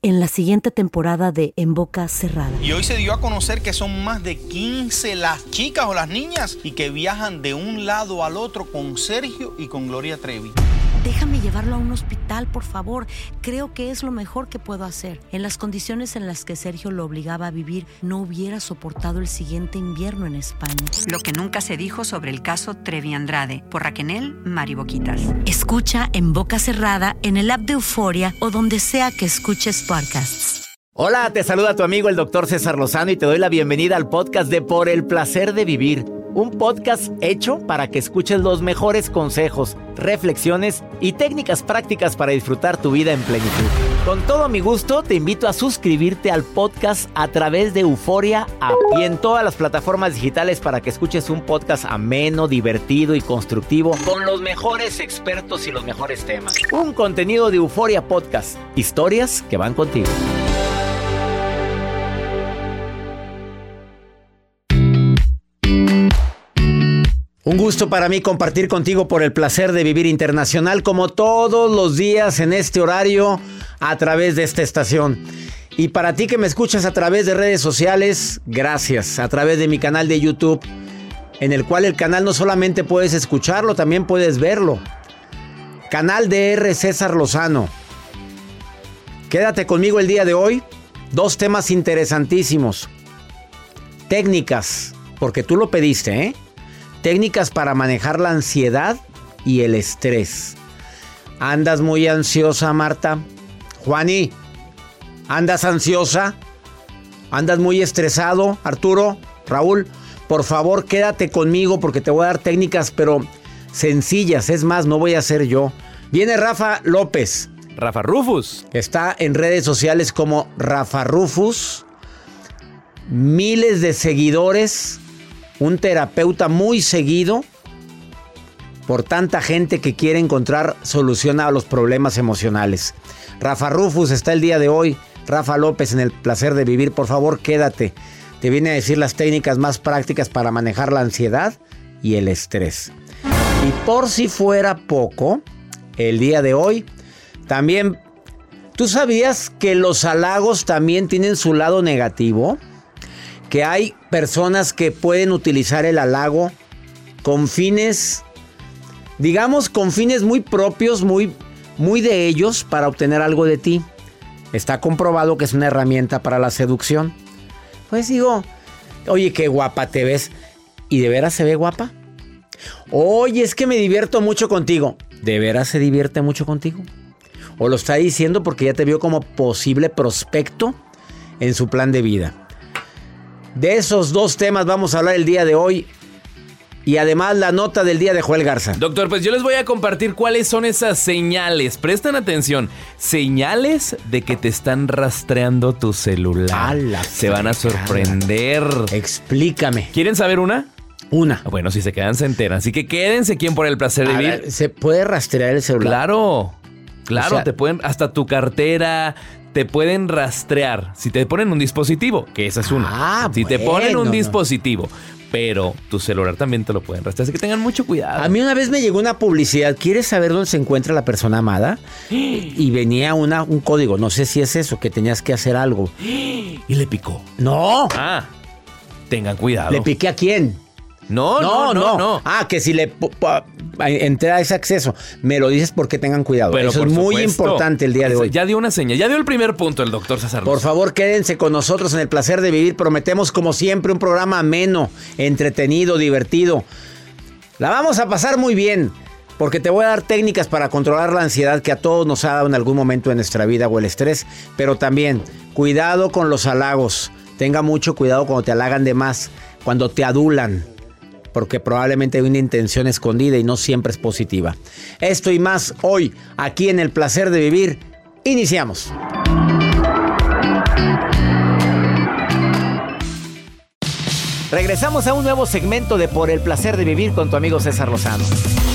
en la siguiente temporada de En Boca Cerrada. Y hoy se dio a conocer que son más de 15 las chicas o las niñas y que viajan de un lado al otro con Sergio y con Gloria Trevi. Déjame llevarlo a un hospital, por favor. Creo que es lo mejor que puedo hacer. En las condiciones en las que Sergio lo obligaba a vivir, no hubiera soportado el siguiente invierno en España. Lo que nunca se dijo sobre el caso Trevi Andrade, por Raquel Mariboquitas. Escucha En Boca Cerrada, en el app de Euforia o donde sea que escuches podcasts. Hola, te saluda tu amigo el Dr. César Lozano y te doy la bienvenida al podcast de Por el Placer de Vivir. Un podcast hecho para que escuches los mejores consejos, reflexiones y técnicas prácticas para disfrutar tu vida en plenitud. Con todo mi gusto, te invito a suscribirte al podcast a través de Euforia App y en todas las plataformas digitales para que escuches un podcast ameno, divertido y constructivo con los mejores expertos y los mejores temas. Un contenido de Euforia Podcast. Historias que van contigo. Un gusto para mí compartir contigo Por el Placer de Vivir Internacional, como todos los días en este horario a través de esta estación. Y para ti que me escuchas a través de redes sociales, gracias. A través de mi canal de YouTube, en el cual el canal no solamente puedes escucharlo, también puedes verlo. Canal DR César Lozano. Quédate conmigo el día de hoy. 2 temas interesantísimos. Técnicas, porque tú lo pediste, ¿eh? Técnicas para manejar la ansiedad y el estrés. ¿Andas muy ansiosa, Marta? Juani, ¿andas ansiosa? ¿Andas muy estresado, Arturo? Raúl, por favor, quédate conmigo porque te voy a dar técnicas, pero sencillas. Es más, no voy a ser yo. Viene Rafa López. Rafa Rufus. Está en redes sociales como Rafa Rufus. Miles de seguidores. Un terapeuta muy seguido por tanta gente que quiere encontrar solución a los problemas emocionales. Rafa Rufus está el día de hoy. Rafa López en El Placer de Vivir. Por favor, quédate. Te viene a decir las técnicas más prácticas para manejar la ansiedad y el estrés. Y por si fuera poco, el día de hoy también... ¿Tú sabías que los halagos también tienen su lado negativo? Que hay personas que pueden utilizar el halago con fines, digamos, con fines muy propios, muy de ellos para obtener algo de ti. Está comprobado que es una herramienta para la seducción. Pues digo, oye, qué guapa te ves. ¿Y de veras se ve guapa? Oye, es que me divierto mucho contigo. ¿De veras se divierte mucho contigo? ¿O lo está diciendo porque ya te vio como posible prospecto en su plan de vida? De esos 2 temas vamos a hablar el día de hoy. Y además la nota del día de Joel Garza. Doctor, pues yo les voy a compartir cuáles son esas señales. Presten atención. Señales de que te están rastreando tu celular. Se van a sorprender. Explícame. ¿Quieren saber una? Una. Bueno, si se quedan se enteran. Así que quédense aquí en Por el Placer de Vivir. ¿Se puede rastrear el celular? Claro, o sea, te pueden, hasta tu cartera, te pueden rastrear. Si te ponen un dispositivo, que esa es una. Si te ponen un dispositivo, pero tu celular también te lo pueden rastrear. Así que tengan mucho cuidado. A mí una vez me llegó una publicidad. ¿Quieres saber dónde se encuentra la persona amada? Y venía un código. No sé si es eso, que tenías que hacer algo. Y le picó. ¡No! Tengan cuidado. ¿Le piqué a quién? No. Que si le entré a ese acceso, me lo dices porque tengan cuidado. Pero eso es muy importante el día de hoy. Ya dio una señal, ya dio el primer punto el doctor César. Por favor, quédense con nosotros en El Placer de Vivir. Prometemos, como siempre, un programa ameno, entretenido, divertido. La vamos a pasar muy bien, porque te voy a dar técnicas para controlar la ansiedad que a todos nos ha dado en algún momento de nuestra vida, o el estrés. Pero también, cuidado con los halagos. Tenga mucho cuidado cuando te halagan de más, cuando te adulan, porque probablemente hay una intención escondida y no siempre es positiva. Esto y más hoy, aquí en El Placer de Vivir. Iniciamos. Regresamos a un nuevo segmento de Por el Placer de Vivir con tu amigo César Lozano.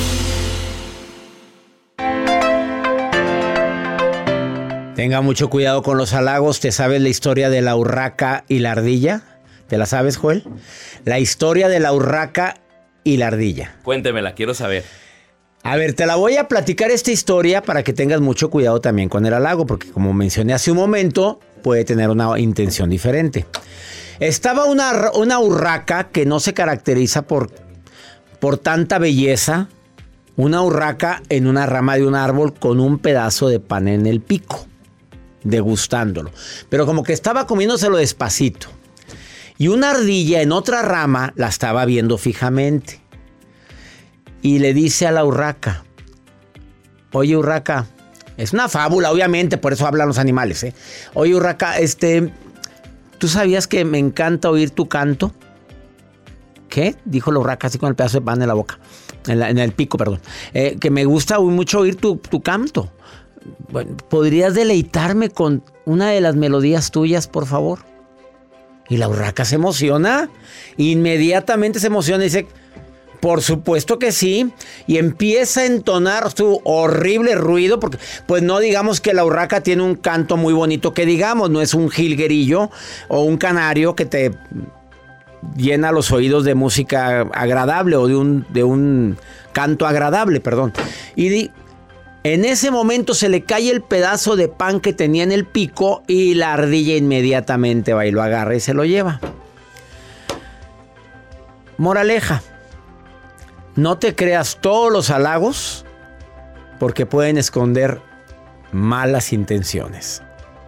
Tenga mucho cuidado con los halagos. ¿Te sabes la historia de la urraca y la ardilla? ¿Te la sabes, Joel? La historia de la urraca y la ardilla. Cuéntemela, quiero saber. A ver, te la voy a platicar esta historia para que tengas mucho cuidado también con el halago, porque como mencioné hace un momento, puede tener una intención diferente. Estaba una urraca que no se caracteriza por tanta belleza, una urraca en una rama de un árbol con un pedazo de pan en el pico, degustándolo. Pero como que estaba comiéndoselo despacito. Y una ardilla en otra rama la estaba viendo fijamente. Y le dice a la urraca: oye, urraca, es una fábula, obviamente, por eso hablan los animales, ¿eh? Oye, urraca, ¿tú sabías que me encanta oír tu canto? ¿Qué? Dijo la urraca así con el pedazo de pan en la boca, en el pico, perdón. Que me gusta mucho oír tu canto. Bueno, ¿podrías deleitarme con una de las melodías tuyas, por favor? Y la urraca se emociona, inmediatamente se emociona y dice: por supuesto que sí. Y empieza a entonar su horrible ruido, porque pues no digamos que la urraca tiene un canto muy bonito que digamos, no es un jilguerillo o un canario que te llena los oídos de música agradable o de un canto agradable, perdón. Y en ese momento se le cae el pedazo de pan que tenía en el pico y la ardilla inmediatamente va y lo agarra y se lo lleva. Moraleja: no te creas todos los halagos porque pueden esconder malas intenciones.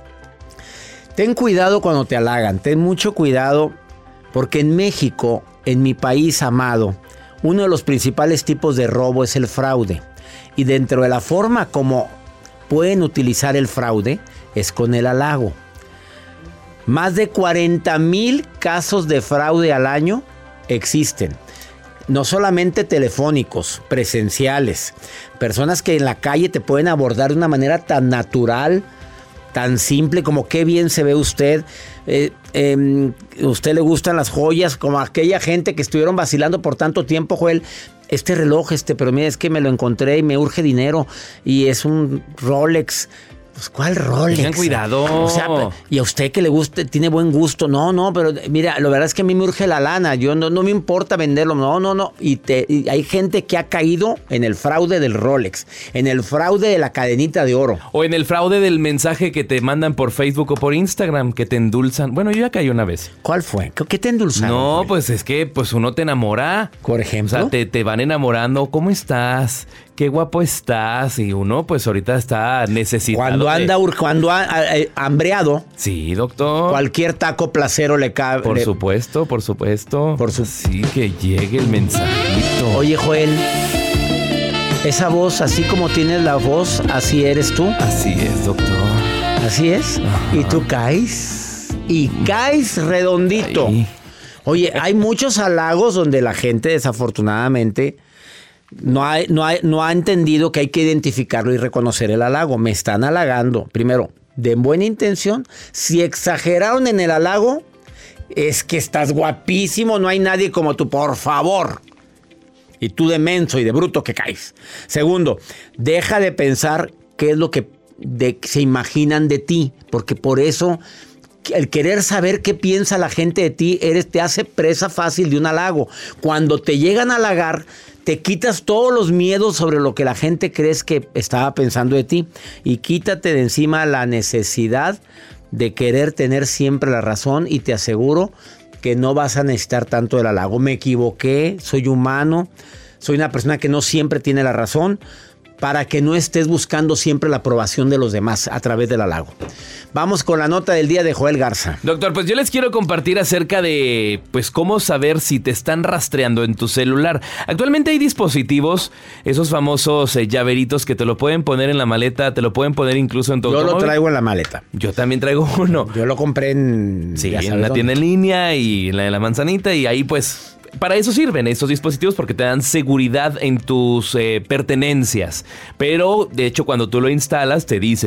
Ten cuidado cuando te halagan, ten mucho cuidado, porque en México, en mi país amado, uno de los principales tipos de robo es el fraude. Y dentro de la forma como pueden utilizar el fraude es con el halago. Más de 40,000 casos de fraude al año existen. No solamente telefónicos, presenciales. Personas que en la calle te pueden abordar de una manera tan natural, tan simple como: qué bien se ve usted. Usted le gustan las joyas, como aquella gente que estuvieron vacilando por tanto tiempo, Joel. Este reloj, pero mira, es que me lo encontré y me urge dinero. Y es un Rolex. Pues, ¿cuál Rolex? Tengan cuidado. O sea, y a usted que le guste, tiene buen gusto. No, pero mira, la verdad es que a mí me urge la lana. Yo no me importa venderlo. No. Y hay gente que ha caído en el fraude del Rolex, en el fraude de la cadenita de oro. O en el fraude del mensaje que te mandan por Facebook o por Instagram, que te endulzan. Bueno, yo ya caí una vez. ¿Cuál fue? ¿Qué te endulzaron? No, pues es que uno te enamora. Por ejemplo. O sea, te van enamorando. ¿Cómo estás? Qué guapo estás. Y uno pues ahorita está necesitado. Cuando hambreado. Sí, doctor. Cualquier taco placero le cabe. Por supuesto. Sí, que llegue el mensajito. Oye, Joel, esa voz, así como tienes la voz, así eres tú. Así es, doctor. Así es. Ajá. Y tú caes. Y caes redondito. Ay. Oye, hay muchos halagos donde la gente desafortunadamente no ha entendido que hay que identificarlo y reconocer el halago. Me están halagando. Primero, de buena intención. Si exageraron en el halago, es que estás guapísimo, no hay nadie como tú, por favor. Y tú de menso y de bruto que caes. Segundo, deja de pensar qué es lo que se imaginan de ti, porque por eso el querer saber qué piensa la gente de ti te hace presa fácil de un halago. Cuando te llegan a halagar, te quitas todos los miedos sobre lo que la gente crees que estaba pensando de ti y quítate de encima la necesidad de querer tener siempre la razón, y te aseguro que no vas a necesitar tanto el halago. Me equivoqué, soy humano, soy una persona que no siempre tiene la razón, para que no estés buscando siempre la aprobación de los demás a través del halago. Vamos con la nota del día de Joel Garza. Doctor, pues yo les quiero compartir acerca de cómo saber si te están rastreando en tu celular. Actualmente hay dispositivos, esos famosos llaveritos que te lo pueden poner en la maleta, te lo pueden poner incluso en tu automóvil. Yo lo traigo en la maleta. Yo también traigo uno. Yo lo compré en una tienda en línea y en la de la manzanita, y ahí pues para eso sirven estos dispositivos, porque te dan seguridad en tus pertenencias. Pero de hecho, cuando tú lo instalas, te dices: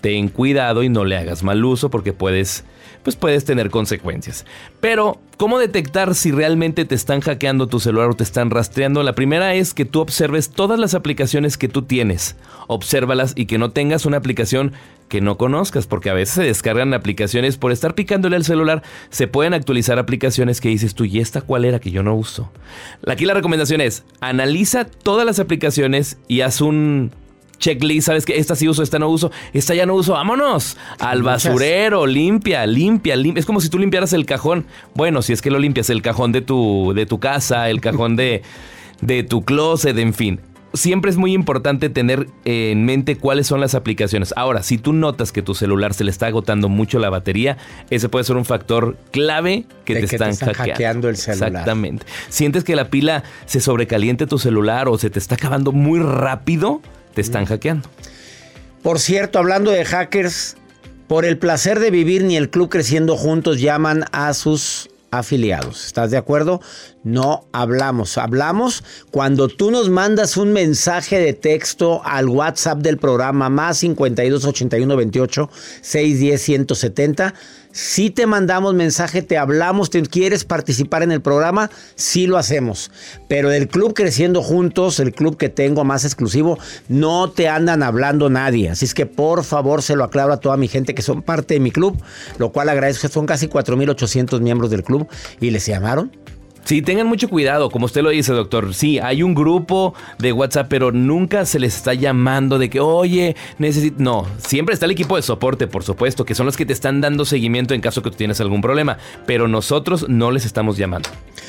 ten cuidado y no le hagas mal uso porque puedes tener consecuencias. Pero, ¿cómo detectar si realmente te están hackeando tu celular o te están rastreando? La primera es que tú observes todas las aplicaciones que tú tienes. Obsérvalas y que no tengas una aplicación que no conozcas, porque a veces se descargan aplicaciones por estar picándole al celular. Se pueden actualizar aplicaciones que dices tú, ¿y esta cuál era que yo no uso? Aquí la recomendación es, analiza todas las aplicaciones y haz un checklist, ¿sabes qué? Esta sí uso, esta no uso, esta ya no uso, vámonos al basurero, limpia. Es como si tú limpiaras el cajón. Bueno, si es que lo limpias, el cajón de tu casa, el cajón de tu closet, en fin. Siempre es muy importante tener en mente cuáles son las aplicaciones. Ahora, si tú notas que tu celular se le está agotando mucho la batería, ese puede ser un factor clave que te están hackeando el celular. Exactamente. Sientes que la pila se sobrecaliente tu celular o se te está acabando muy rápido, te están hackeando. Por cierto, hablando de hackers, por el placer de vivir ni el Club Creciendo Juntos llaman a sus afiliados. ¿Estás de acuerdo? No hablamos. Hablamos cuando tú nos mandas un mensaje de texto al WhatsApp del programa más 52 81 28 610 170. Si te mandamos mensaje, te hablamos, te quieres participar en el programa, sí lo hacemos. Pero del Club Creciendo Juntos, el club que tengo más exclusivo, no te andan hablando nadie. Así es que por favor se lo aclaro a toda mi gente que son parte de mi club, lo cual agradezco. Son casi 4,800 miembros del club y les llamaron. Sí, tengan mucho cuidado, como usted lo dice, doctor. Sí, hay un grupo de WhatsApp, pero nunca se les está llamando de que, oye, necesito... No, siempre está el equipo de soporte, por supuesto, que son los que te están dando seguimiento en caso que tú tienes algún problema, pero nosotros no les estamos llamando.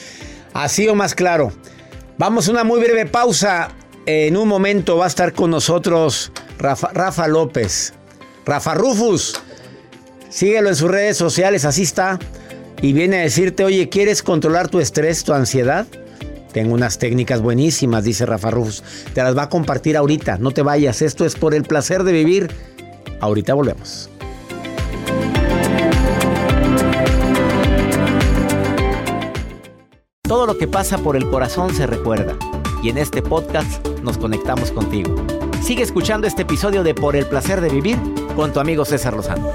Así o más claro. Vamos a una muy breve pausa. En un momento va a estar con nosotros Rafa López. Rafa Rufus. Síguelo en sus redes sociales, así está. Y viene a decirte, oye, ¿quieres controlar tu estrés, tu ansiedad? Tengo unas técnicas buenísimas, dice Rafa Rufus. Te las va a compartir ahorita. No te vayas. Esto es Por el Placer de Vivir. Ahorita volvemos. Todo lo que pasa por el corazón se recuerda. Y en este podcast nos conectamos contigo. Sigue escuchando este episodio de Por el Placer de Vivir con tu amigo César Lozano.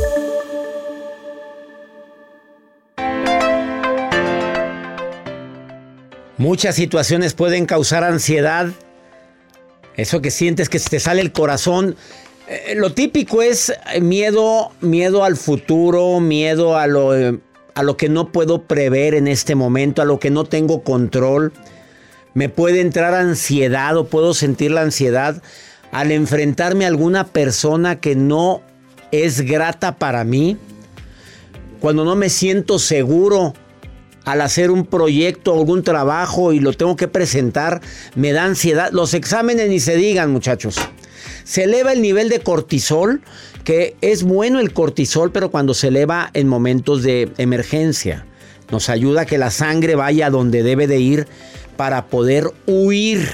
Muchas situaciones pueden causar ansiedad. Eso que sientes que se te sale el corazón. Lo típico es miedo al futuro, miedo a lo que no puedo prever en este momento, a lo que no tengo control. Me puede entrar ansiedad o puedo sentir la ansiedad al enfrentarme a alguna persona que no es grata para mí. Cuando no me siento seguro al hacer un proyecto o algún trabajo y lo tengo que presentar, me da ansiedad. Los exámenes ni se digan, muchachos. Se eleva el nivel de cortisol, que es bueno el cortisol, pero cuando se eleva en momentos de emergencia. Nos ayuda a que la sangre vaya a donde debe de ir para poder huir.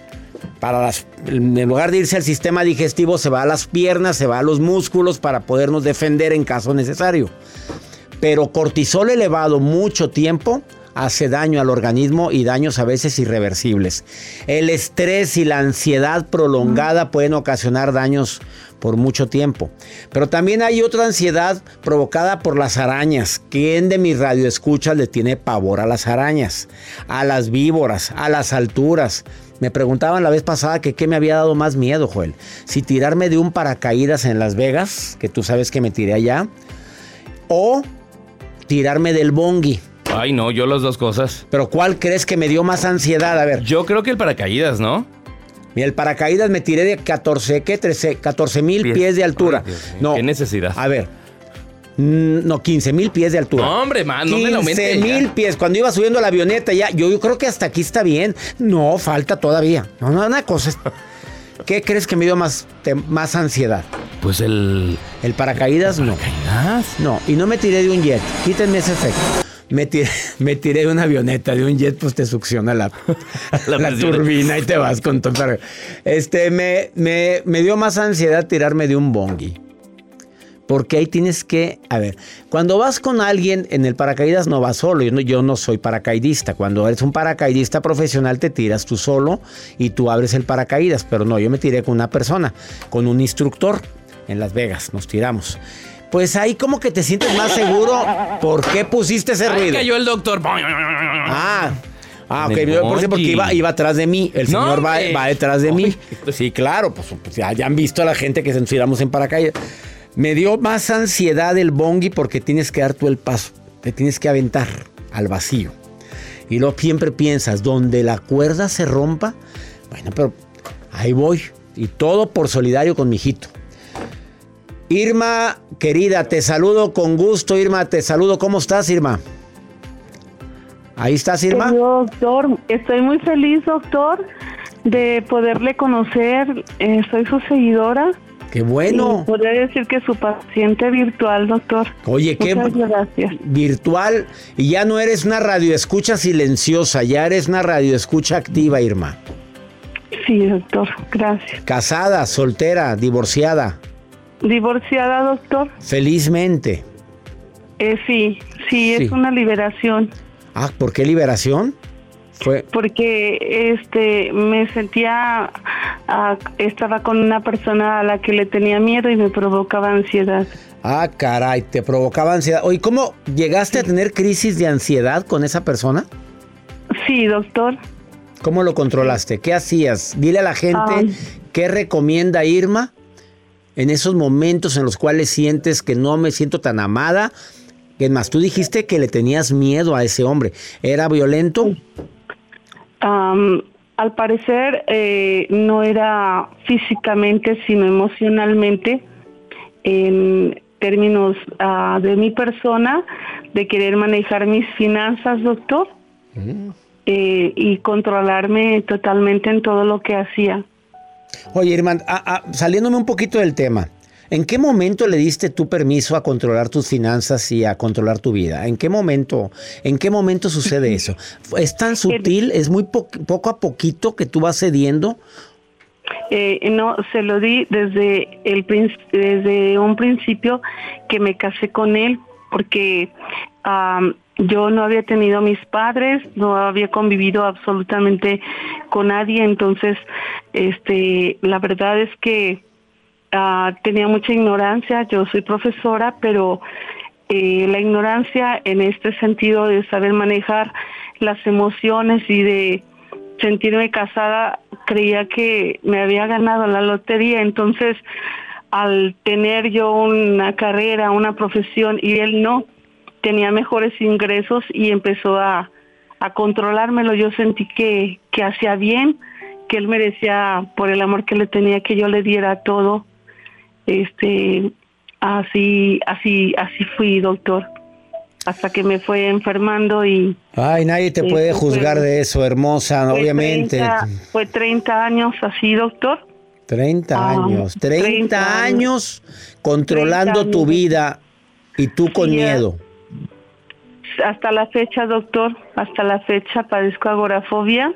En lugar de irse al sistema digestivo, se va a las piernas, se va a los músculos para podernos defender en caso necesario. Pero cortisol elevado mucho tiempo hace daño al organismo y daños a veces irreversibles. El estrés y la ansiedad prolongada pueden ocasionar daños por mucho tiempo. Pero también hay otra ansiedad provocada por las arañas. ¿Quién de mis radioescuchas le tiene pavor a las arañas? A las víboras, a las alturas. Me preguntaban la vez pasada que qué me había dado más miedo, Joel. Si tirarme de un paracaídas en Las Vegas, que tú sabes que me tiré allá, o tirarme del bungee. Ay, no, yo las dos cosas. ¿Pero cuál crees que me dio más ansiedad? A ver. Yo creo que el paracaídas, ¿no? Mira, el paracaídas me tiré de 14,000 pies de altura. Ay, no. ¿Qué necesidad? A ver. No, 15,000 pies de altura. No, hombre, man, no me lo aumente. 15,000 pies. Cuando iba subiendo a la avioneta ya, yo creo que hasta aquí está bien. No, falta todavía. No, una cosa. ¿Qué crees que me dio más ansiedad? Pues el paracaídas, no. ¿Paracaídas? No, y no me tiré de un jet. Quítenme ese efecto. Me tiré de una avioneta, de un jet, pues te succiona la turbina y te vas con todo. Me dio más ansiedad tirarme de un bungee. Porque ahí tienes que... A ver, cuando vas con alguien en el paracaídas no vas solo. Yo no soy paracaidista. Cuando eres un paracaidista profesional te tiras tú solo y tú abres el paracaídas. Pero no, yo me tiré con una persona, con un instructor. en Las Vegas, nos tiramos. Pues ahí como que te sientes más seguro. ¿Por qué pusiste ese ruido? Cayó el doctor. Ok, porque iba atrás de mí. El señor va detrás de mí. Sí, claro, pues ya han visto a la gente que nos tiramos en paracaídas. Me dio más ansiedad el bungee porque tienes que dar tú el paso. Te tienes que aventar al vacío. Y luego siempre piensas, donde la cuerda se rompa, bueno, pero ahí voy. Y todo por solidario con mi hijito. Irma, querida, te saludo con gusto, Irma, te saludo. ¿Cómo estás, Irma? ¿Ahí estás, Irma? Querido doctor, estoy muy feliz, doctor, de poderle conocer. Soy su seguidora. ¡Qué bueno! Y podría decir que su paciente virtual, doctor. Oye, muchas gracias. Virtual, y ya no eres una radioescucha silenciosa, ya eres una radioescucha activa, Irma. Sí, doctor, gracias. ¿Casada, soltera, divorciada? ¿Divorciada, doctor? Felizmente. Sí, es una liberación. ¿Por qué liberación? Porque me sentía, estaba con una persona a la que le tenía miedo y me provocaba ansiedad. Caray, te provocaba ansiedad. Oye, ¿cómo llegaste a tener crisis de ansiedad con esa persona? Sí, doctor. ¿Cómo lo controlaste? ¿Qué hacías? Dile a la gente qué recomienda Irma en esos momentos en los cuales sientes que no me siento tan amada. Es más, tú dijiste que le tenías miedo a ese hombre. ¿Era violento? Al parecer no era físicamente, sino emocionalmente, en términos de mi persona, de querer manejar mis finanzas, doctor, y controlarme totalmente en todo lo que hacía. Oye, Irma, saliéndome un poquito del tema, ¿en qué momento le diste tú permiso a controlar tus finanzas y a controlar tu vida? ¿En qué momento sucede eso? ¿Es tan sutil? ¿Es muy poco a poquito que tú vas cediendo? No, se lo di desde un principio que me casé con él, porque yo no había tenido a mis padres, no había convivido absolutamente con nadie, entonces la verdad es que tenía mucha ignorancia. Yo soy profesora, pero la ignorancia en este sentido de saber manejar las emociones y de sentirme casada, creía que me había ganado la lotería. Entonces, al tener yo una carrera, una profesión, y él no, tenía mejores ingresos y empezó a controlármelo. Yo sentí que hacía bien, que él merecía, por el amor que le tenía, que yo le diera todo. Así fui, doctor, hasta que me fue enfermando y... Ay, nadie te puede juzgar de eso, hermosa, obviamente. Fue 30 años así, doctor. 30 años, 30 años controlando 30 años. Tu vida y tú con miedo. Hasta la fecha, doctor, hasta la fecha padezco agorafobia.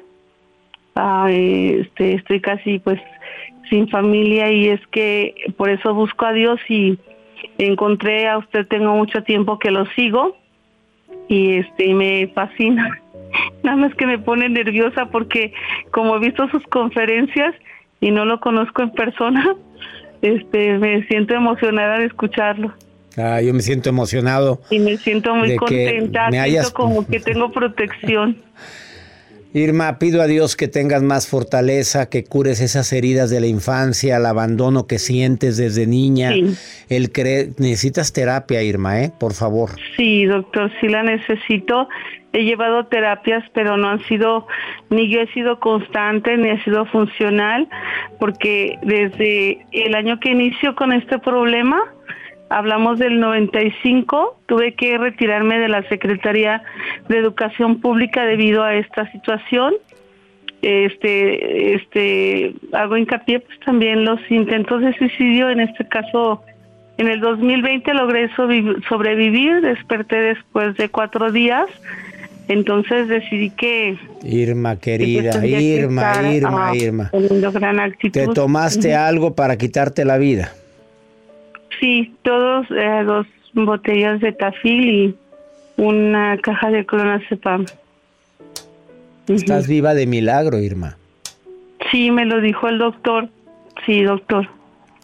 Estoy casi pues sin familia y es que por eso busco a Dios y encontré a usted. Tengo mucho tiempo que lo sigo y me fascina. Nada más que me pone nerviosa porque como he visto sus conferencias y no lo conozco en persona, me siento emocionada de escucharlo. Yo me siento emocionado. Y me siento muy contenta, siento como que tengo protección. Irma, pido a Dios que tengas más fortaleza, que cures esas heridas de la infancia, el abandono que sientes desde niña. Sí. Necesitas terapia, Irma, por favor. Sí, doctor, sí la necesito. He llevado terapias, pero no han sido, ni yo he sido constante, ni he sido funcional, porque desde el año que inició con este problema, hablamos del 95, tuve que retirarme de la Secretaría de Educación Pública debido a esta situación. Hago hincapié pues también los intentos de suicidio. En este caso, en el 2020 logré sobrevivir, desperté después de 4 días. Entonces decidí que... Irma, querida, Irma. Teniendo gran actitud. ¿Te tomaste algo para quitarte la vida? Sí, 2 botellas de Tafil y una caja de clonazepam. Estás viva de milagro, Irma. Sí, me lo dijo el doctor. Sí, doctor.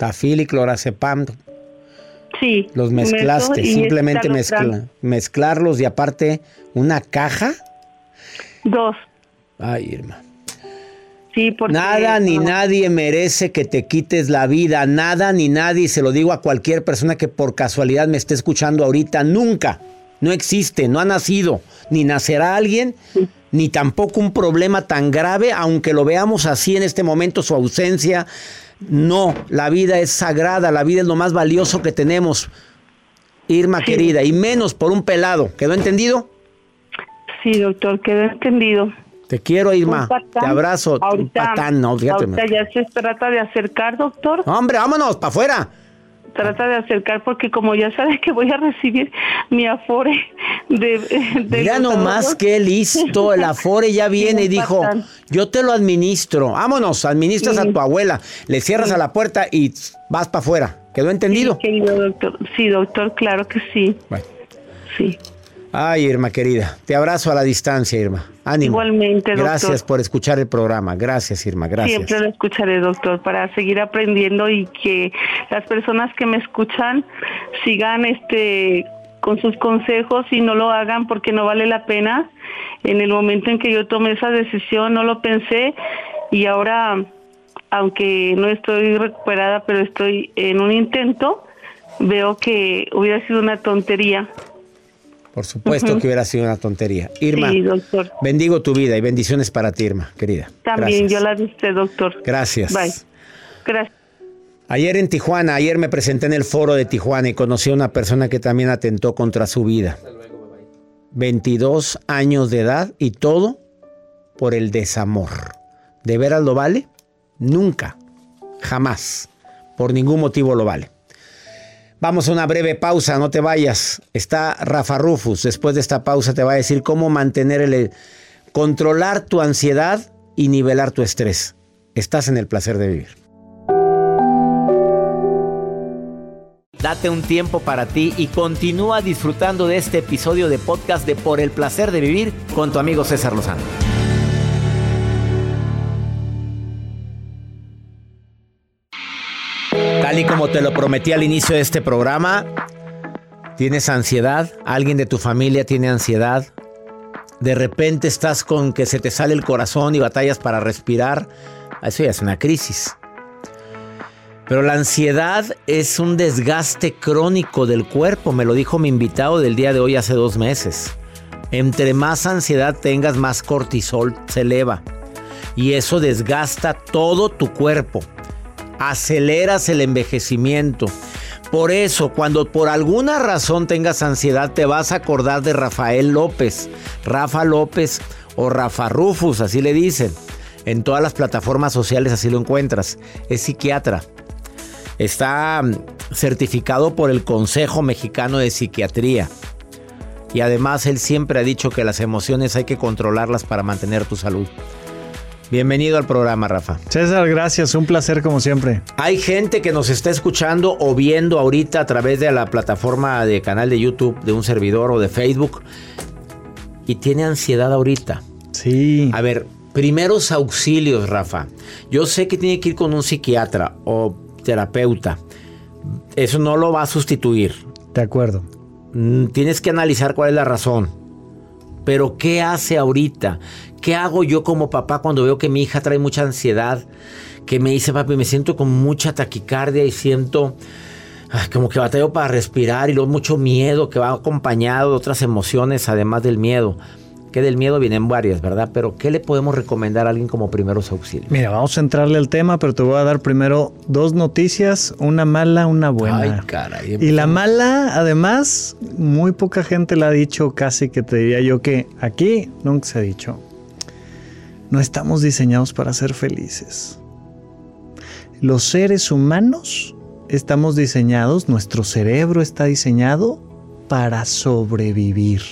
Tafil y clorazepam. Sí. Los mezclaste, simplemente mezclarlos y aparte una caja. 2. Ay, Irma. Sí, porque nada ni nadie merece que te quites la vida, nada ni nadie, se lo digo a cualquier persona que por casualidad me esté escuchando ahorita, nunca, no existe, no ha nacido, ni nacerá alguien, ni tampoco un problema tan grave, aunque lo veamos así en este momento, su ausencia. No, la vida es sagrada, la vida es lo más valioso que tenemos, Irma querida, y menos por un pelado. ¿Quedó entendido? Sí, doctor, quedó entendido. Te quiero, Irma. Te abrazo. Ahorita, un patán, no, fíjate. Ahorita ya se trata de acercar, doctor. Hombre, vámonos, para afuera. Trata de acercar porque como ya sabes que voy a recibir mi Afore de mira nomás qué listo, el Afore ya viene y dijo, yo te lo administro. Vámonos, administras a tu abuela, le cierras a la puerta y vas para afuera. ¿Quedó entendido? Sí, querido doctor. Sí, doctor, claro que sí. Bueno. Sí. Ay, Irma querida, te abrazo a la distancia, Irma. Ánimo. Igualmente, doctor. Gracias por escuchar el programa. Gracias, Irma, gracias. Siempre lo escucharé, doctor, para seguir aprendiendo y que las personas que me escuchan sigan con sus consejos y no lo hagan porque no vale la pena. En el momento en que yo tomé esa decisión no lo pensé y ahora, aunque no estoy recuperada, pero estoy en un intento, veo que hubiera sido una tontería. Por supuesto que hubiera sido una tontería. Irma, sí, doctor. Bendigo tu vida y bendiciones para ti, Irma, querida. También gracias. yo la de usted, doctor. Gracias. Bye. Gracias. Ayer en Tijuana, me presenté en el foro de Tijuana y conocí a una persona que también atentó contra su vida. 22 años de edad y todo por el desamor. ¿De veras lo vale? Nunca, jamás, por ningún motivo lo vale. Vamos a una breve pausa, no te vayas. Está Rafa Rufus. Después de esta pausa te va a decir cómo controlar tu ansiedad y nivelar tu estrés. Estás en el placer de vivir. Date un tiempo para ti y continúa disfrutando de este episodio de podcast de Por el placer de vivir con tu amigo César Lozano. Tal y como te lo prometí al inicio de este programa, ¿tienes ansiedad? ¿Alguien de tu familia tiene ansiedad? De repente estás con que se te sale el corazón y batallas para respirar. Eso ya es una crisis. Pero la ansiedad es un desgaste crónico del cuerpo. Me lo dijo mi invitado del día de hoy hace 2 meses. Entre más ansiedad tengas, más cortisol se eleva. Y eso desgasta todo tu cuerpo. Aceleras el envejecimiento. Por eso, cuando por alguna razón tengas ansiedad, te vas a acordar de Rafael López. Rafa López o Rafa Rufus, así le dicen. En todas las plataformas sociales así lo encuentras. Es psiquiatra. Está certificado por el Consejo Mexicano de Psiquiatría. Y además él siempre ha dicho que las emociones hay que controlarlas para mantener tu salud. Bienvenido al programa, Rafa. César, gracias. Un placer como siempre. Hay gente que nos está escuchando o viendo ahorita a través de la plataforma de canal de YouTube de un servidor o de Facebook y tiene ansiedad ahorita. Sí. A ver, primeros auxilios, Rafa. Yo sé que tiene que ir con un psiquiatra o terapeuta. Eso no lo va a sustituir. De acuerdo. Tienes que analizar cuál es la razón. Pero ¿qué hace ahorita? ¿Qué hago yo como papá cuando veo que mi hija trae mucha ansiedad? Que me dice, papi, me siento con mucha taquicardia y siento como que batallo para respirar y luego mucho miedo que va acompañado de otras emociones además del miedo. Que del miedo vienen varias, ¿verdad? Pero ¿qué le podemos recomendar a alguien como primeros auxilios? Mira, vamos a entrarle al tema, pero te voy a dar primero 2 noticias, una mala, una buena. Ay, caray. Y la mala, además, muy poca gente la ha dicho, casi que te diría yo que aquí nunca se ha dicho. No estamos diseñados para ser felices. Los seres humanos estamos diseñados, nuestro cerebro está diseñado para sobrevivir.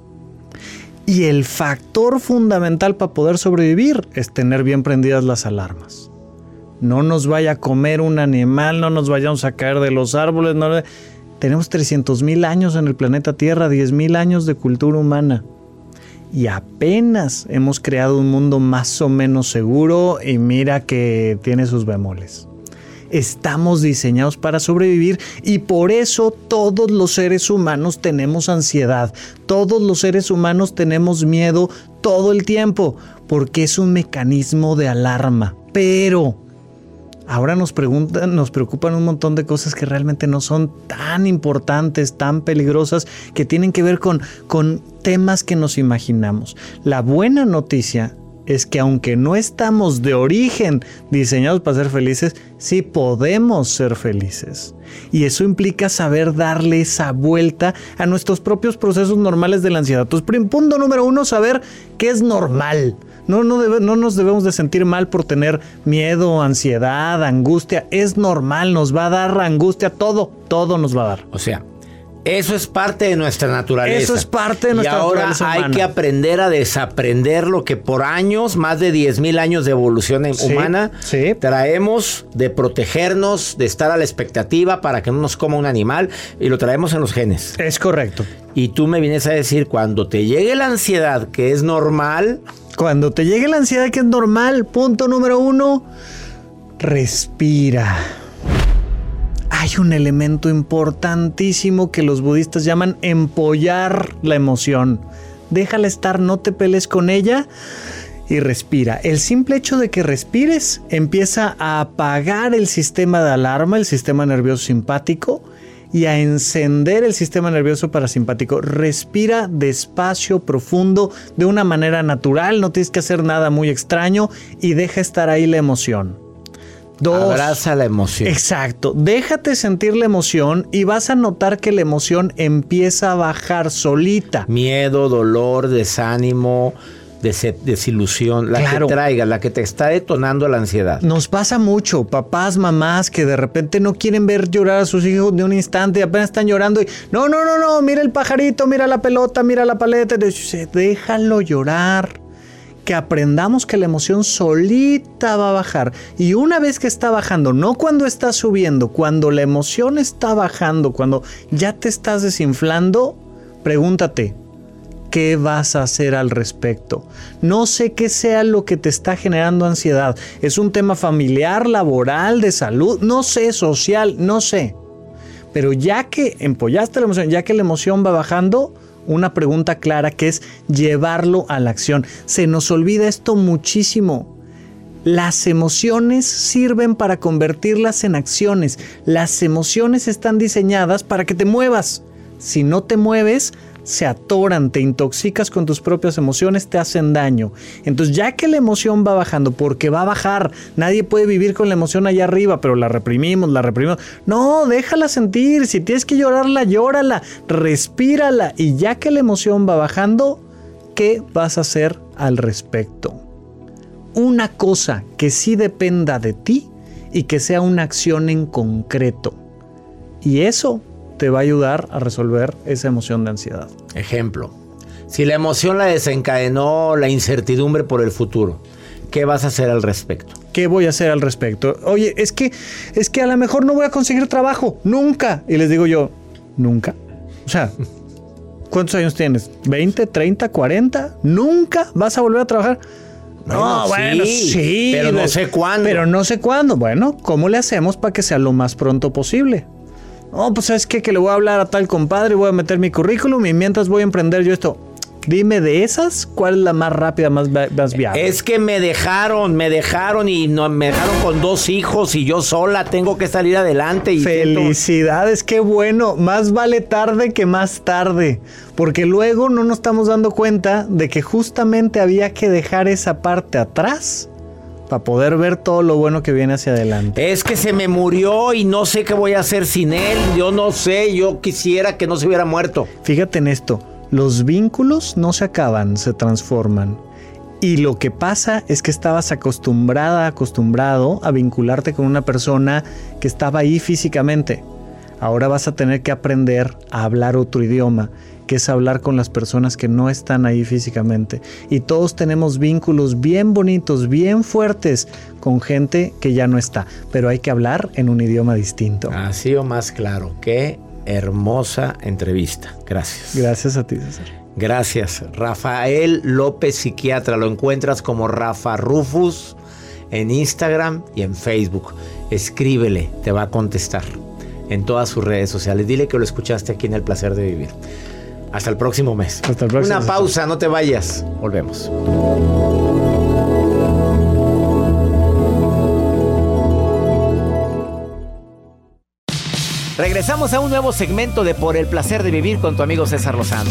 Y el factor fundamental para poder sobrevivir es tener bien prendidas las alarmas. No nos vaya a comer un animal, no nos vayamos a caer de los árboles. No. Tenemos 300,000 años en el planeta Tierra, 10,000 años de cultura humana. Y apenas hemos creado un mundo más o menos seguro y mira que tiene sus bemoles. Estamos diseñados para sobrevivir y por eso todos los seres humanos tenemos ansiedad. Todos los seres humanos tenemos miedo todo el tiempo porque es un mecanismo de alarma. Pero ahora nos preocupan un montón de cosas que realmente no son tan importantes, tan peligrosas, que tienen que ver con temas que nos imaginamos. La buena noticia es que aunque no estamos de origen diseñados para ser felices, sí podemos ser felices. Y eso implica saber darle esa vuelta a nuestros propios procesos normales de la ansiedad. Entonces, punto número 1, saber qué es normal. No nos debemos de sentir mal por tener miedo, ansiedad, angustia. Es normal, nos va a dar angustia, todo nos va a dar. O sea, eso es parte de nuestra naturaleza. Eso es parte de nuestra naturaleza humana. Y ahora hay que aprender a desaprender lo que por años, más de 10,000 años de evolución humana, traemos de protegernos, de estar a la expectativa para que no nos coma un animal, y lo traemos en los genes. Es correcto. Y tú me vienes a decir, cuando te llegue la ansiedad, que es normal... Cuando te llegue la ansiedad, que es normal, punto número 1, respira. Hay un elemento importantísimo que los budistas llaman empollar la emoción. Déjala estar, no te pelees con ella y respira. El simple hecho de que respires empieza a apagar el sistema de alarma, el sistema nervioso simpático, y a encender el sistema nervioso parasimpático. Respira despacio, profundo, de una manera natural, no tienes que hacer nada muy extraño y deja estar ahí la emoción. 2. Abraza la emoción. Exacto. Déjate sentir la emoción y vas a notar que la emoción empieza a bajar solita. Miedo, dolor, desánimo, desilusión, la que traiga, la que te está detonando la ansiedad. Nos pasa mucho, papás, mamás, que de repente no quieren ver llorar a sus hijos de un instante y apenas están llorando y no, mira el pajarito, mira la pelota, mira la paleta, déjalo llorar. Que aprendamos que la emoción solita va a bajar. Y una vez que está bajando, no cuando está subiendo, cuando la emoción está bajando, cuando ya te estás desinflando, pregúntate, ¿qué vas a hacer al respecto? No sé qué sea lo que te está generando ansiedad. ¿Es un tema familiar, laboral, de salud? No sé, social, no sé. Pero ya que empollaste la emoción, ya que la emoción va bajando, una pregunta clara que es llevarlo a la acción. Se nos olvida esto muchísimo. Las emociones sirven para convertirlas en acciones. Las emociones están diseñadas para que te muevas. Si no te mueves, se atoran, te intoxicas con tus propias emociones, te hacen daño. Entonces, ya que la emoción va bajando, porque va a bajar, nadie puede vivir con la emoción allá arriba, pero la reprimimos. No, déjala sentir, si tienes que llorarla, llórala, respírala, y ya que la emoción va bajando, ¿qué vas a hacer al respecto? Una cosa que sí dependa de ti y que sea una acción en concreto. Y eso te va a ayudar a resolver esa emoción de ansiedad. Ejemplo, si la emoción la desencadenó la incertidumbre por el futuro, ¿qué vas a hacer al respecto? ¿Qué voy a hacer al respecto? Oye, es que a lo mejor no voy a conseguir trabajo, nunca. Y les digo yo, ¿nunca? O sea, ¿cuántos años tienes? ¿20, 30, 40? ¿Nunca vas a volver a trabajar? No, bueno, sí. Pero no sé cuándo. Pero no sé cuándo. Bueno, ¿cómo le hacemos para que sea lo más pronto posible? No, pues ¿sabes qué? Que le voy a hablar a tal compadre, voy a meter mi currículum y mientras voy a emprender yo esto. Dime de esas, ¿cuál es la más rápida, más viable? Es que me dejaron y no, me dejaron con 2 hijos y yo sola tengo que salir adelante. Y felicidades, qué bueno. Más vale tarde que más tarde. Porque luego no nos estamos dando cuenta de que justamente había que dejar esa parte atrás para poder ver todo lo bueno que viene hacia adelante. Es que se me murió y no sé qué voy a hacer sin él. Yo no sé, yo quisiera que no se hubiera muerto. Fíjate en esto, los vínculos no se acaban, se transforman. Y lo que pasa es que estabas acostumbrado a vincularte con una persona que estaba ahí físicamente. Ahora vas a tener que aprender a hablar otro idioma, que es hablar con las personas que no están ahí físicamente. Y todos tenemos vínculos bien bonitos, bien fuertes con gente que ya no está. Pero hay que hablar en un idioma distinto. Así o más claro. Qué hermosa entrevista. Gracias. Gracias a ti, César. Gracias. Rafael López, psiquiatra. Lo encuentras como Rafa Rufus en Instagram y en Facebook. Escríbele, te va a contestar en todas sus redes sociales. Dile que lo escuchaste aquí en El Placer de Vivir. Hasta el próximo mes. Hasta el próximo. Una pausa, no te vayas. Volvemos. Regresamos a un nuevo segmento de Por el Placer de Vivir con tu amigo César Lozano.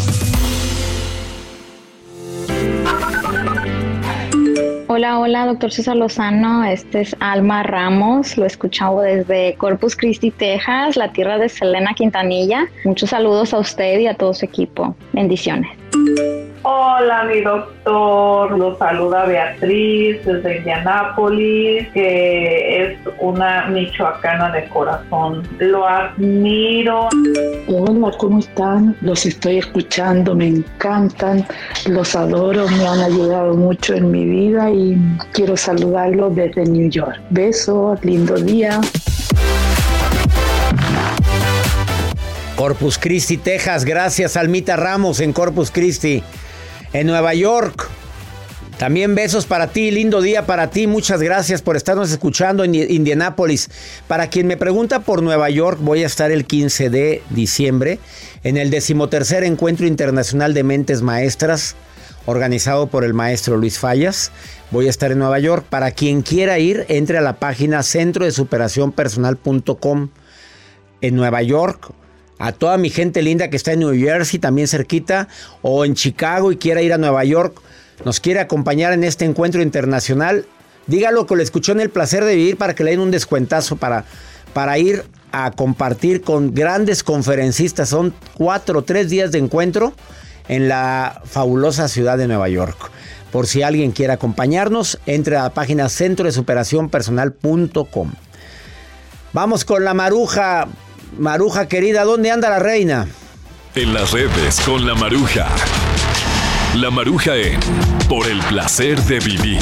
Hola, doctor César Lozano. Este es Alma Ramos. Lo escuchamos desde Corpus Christi, Texas, la tierra de Selena Quintanilla. Muchos saludos a usted y a todo su equipo. Bendiciones. Hola, mi doctor. Lo saluda Beatriz desde Indianápolis, que es una michoacana de corazón. Lo admiro. Hola, ¿cómo están? Los estoy escuchando, me encantan, los adoro, me han ayudado mucho en mi vida y quiero saludarlos desde New York. Besos, lindo día. Corpus Christi, Texas. Gracias, Almita Ramos en Corpus Christi. En Nueva York, también besos para ti, lindo día para ti. Muchas gracias por estarnos escuchando en Indianápolis. Para quien me pregunta por Nueva York, voy a estar el 15 de diciembre en el 13º Encuentro Internacional de Mentes Maestras, organizado por el maestro Luis Fallas. Voy a estar en Nueva York. Para quien quiera ir, entre a la página centrodesuperacionpersonal.com en Nueva York. A toda mi gente linda que está en New Jersey, también cerquita, o en Chicago y quiera ir a Nueva York, nos quiere acompañar en este encuentro internacional, dígalo que lo escuchó en El Placer de Vivir para que le den un descuentazo para ir a compartir con grandes conferencistas. Son 4 o 3 días de encuentro en la fabulosa ciudad de Nueva York. Por si alguien quiere acompañarnos, entre a la página centrodesuperacionpersonal.com. Vamos con la Maruja. Maruja querida, ¿dónde anda la reina? En las redes con la Maruja. La Maruja en Por el Placer de Vivir.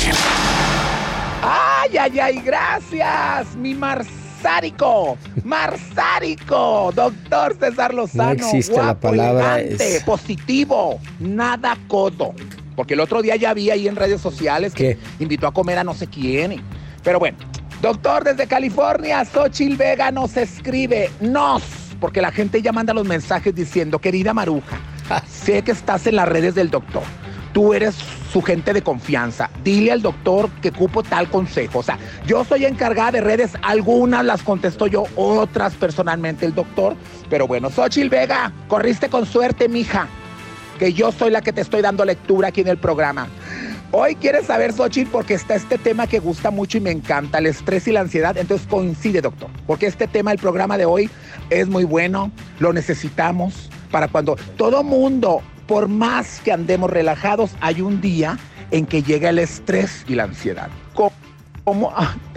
¡Ay, ay, ay! ¡Gracias! ¡Mi Marsárico! ¡Marsárico! Doctor César Lozano. No existe guapo, la palabra. Elegante, positivo, nada codo. Porque el otro día ya vi ahí en redes sociales que invitó a comer a no sé quién. Pero bueno. Doctor, desde California, Xochitl Vega nos escribe, porque la gente ya manda los mensajes diciendo, querida Maruja, sé que estás en las redes del doctor, tú eres su gente de confianza, dile al doctor que cupo tal consejo. O sea, yo soy encargada de redes, algunas las contesto yo, otras personalmente el doctor, pero bueno, Xochitl Vega, corriste con suerte, mija, que yo soy la que te estoy dando lectura aquí en el programa. Hoy quieres saber, Xochitl, porque está este tema que gusta mucho y me encanta, el estrés y la ansiedad. Entonces coincide, doctor, porque este tema del programa de hoy es muy bueno, lo necesitamos para cuando todo mundo, por más que andemos relajados, hay un día en que llega el estrés y la ansiedad. ¿Cómo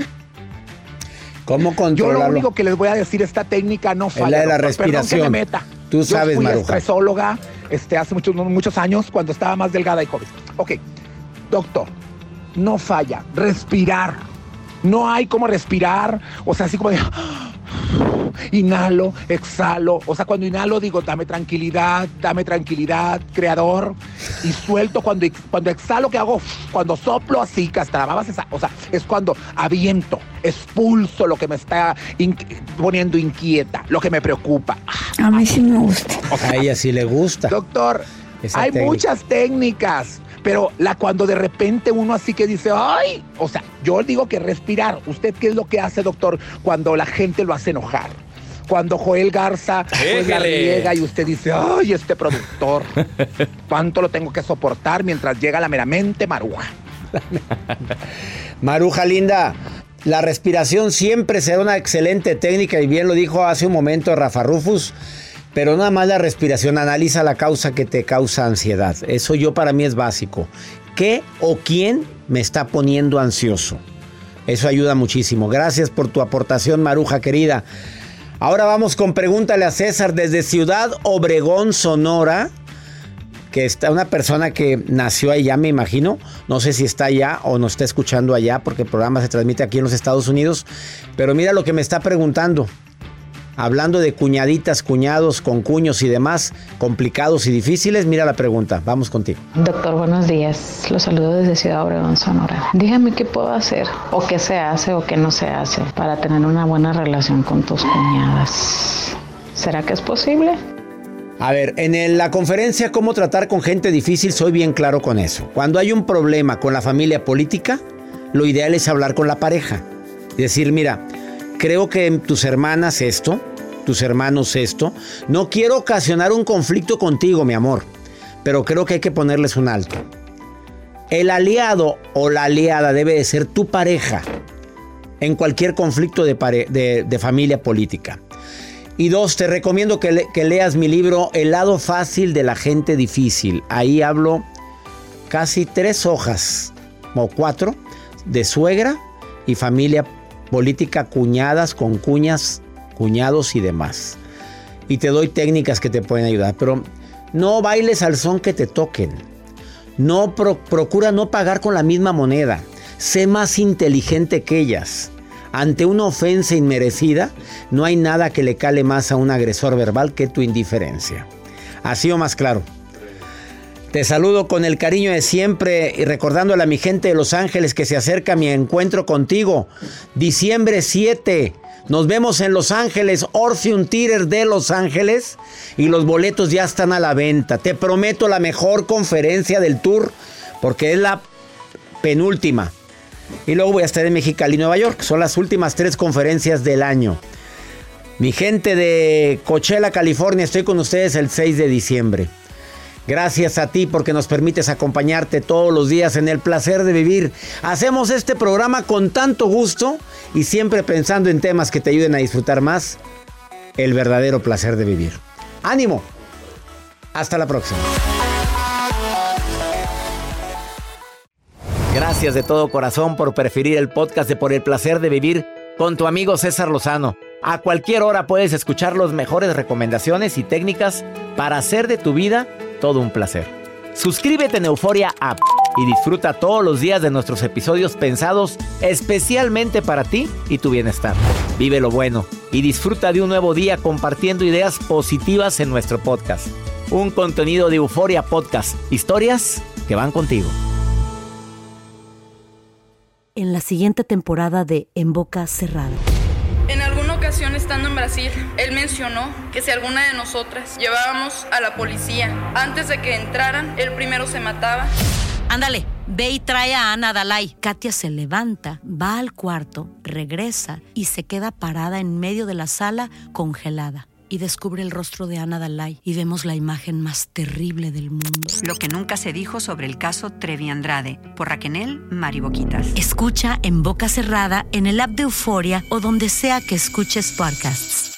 controlarlo? Yo lo único que les voy a decir, esta técnica no falla. Es la de la doctor, respiración. Perdón que me meta. Tú sabes, Maruja. Yo fui estresóloga hace muchos años, cuando estaba más delgada y joven. Ok. Doctor, no falla, respirar. No hay como respirar, o sea, así como de inhalo, exhalo. O sea, cuando inhalo digo, dame tranquilidad, creador. Y suelto cuando exhalo, ¿qué hago? Cuando soplo así, que hasta la baba se o sea, es cuando aviento, expulso lo que me está poniendo inquieta, lo que me preocupa. A mí sí me gusta. O sea, a ella sí le gusta. Doctor, hay muchas técnicas. Pero cuando de repente uno así que dice, ¡ay! O sea, yo digo que respirar. ¿Usted qué es lo que hace, doctor, cuando la gente lo hace enojar? Cuando Joel Garza pues la riega y usted dice, ¡ay, este productor! ¿Cuánto lo tengo que soportar mientras llega la meramente Maruja? Maruja linda, la respiración siempre será una excelente técnica y bien lo dijo hace un momento Rafa Rufus. Pero nada más la respiración, analiza la causa que te causa ansiedad. Eso para mí es básico. ¿Qué o quién me está poniendo ansioso? Eso ayuda muchísimo. Gracias por tu aportación, Maruja querida. Ahora vamos con Pregúntale a César desde Ciudad Obregón, Sonora. Que está una persona que nació allá, me imagino. No sé si está allá o nos está escuchando allá porque el programa se transmite aquí en los Estados Unidos. Pero mira lo que me está preguntando. hablando de cuñaditas, cuñados, concuños y demás, complicados y difíciles, mira la pregunta. Vamos contigo. Doctor, buenos días. Los saludo desde Ciudad Obregón, Sonora. Dígame qué puedo hacer, o qué se hace o qué no se hace para tener una buena relación con tus cuñadas. ¿Será que es posible? A ver, en la conferencia Cómo tratar con gente difícil, soy bien claro con eso. Cuando hay un problema con la familia política, lo ideal es hablar con la pareja. Y decir, mira, creo que tus hermanas esto, tus hermanos esto. No quiero ocasionar un conflicto contigo, mi amor, pero creo que hay que ponerles un alto. El aliado o la aliada debe de ser tu pareja en cualquier conflicto de familia política. Y 2, te recomiendo que leas mi libro El lado fácil de la gente difícil. Ahí hablo casi 3 hojas o 4 de suegra y familia política, cuñadas, concuñas, cuñados y demás. Y te doy técnicas que te pueden ayudar. Pero no bailes al son que te toquen. No procura no pagar con la misma moneda. Sé más inteligente que ellas. Ante una ofensa inmerecida, no hay nada que le cale más a un agresor verbal que tu indiferencia. Así o más claro. Te saludo con el cariño de siempre y recordándole a mi gente de Los Ángeles que se acerca mi encuentro contigo. Diciembre 7. Nos vemos en Los Ángeles, Orpheum Theater de Los Ángeles. Y los boletos ya están a la venta. Te prometo la mejor conferencia del tour porque es la penúltima. Y luego voy a estar en Mexicali, Nueva York. Son las últimas 3 conferencias del año. Mi gente de Coachella, California, estoy con ustedes el 6 de diciembre. Gracias a ti porque nos permites acompañarte todos los días en el placer de vivir. Hacemos este programa con tanto gusto y siempre pensando en temas que te ayuden a disfrutar más el verdadero placer de vivir. ¡Ánimo! Hasta la próxima. Gracias de todo corazón por preferir el podcast de Por el Placer de Vivir con tu amigo César Lozano. A cualquier hora puedes escuchar las mejores recomendaciones y técnicas para hacer de tu vida todo un placer. Suscríbete en Euforia App y disfruta todos los días de nuestros episodios pensados especialmente para ti y tu bienestar. Vive lo bueno y disfruta de un nuevo día compartiendo ideas positivas en nuestro podcast. Un contenido de Euforia Podcast. Historias que van contigo. En la siguiente temporada de En Boca Cerrada. En alguna ocasión estando en Brasil, él mencionó que si alguna de nosotras llevábamos a la policía antes de que entraran, él primero se mataba. Ándale, ve y trae a Ana Dalai. Katia se levanta, va al cuarto, regresa y se queda parada en medio de la sala congelada. Y descubre el rostro de Ana Dalai y vemos la imagen más terrible del mundo. Lo que nunca se dijo sobre el caso Trevi Andrade, por Raquel Mariboquitas. Escucha En Boca Cerrada, en el app de Euforia o donde sea que escuches podcasts.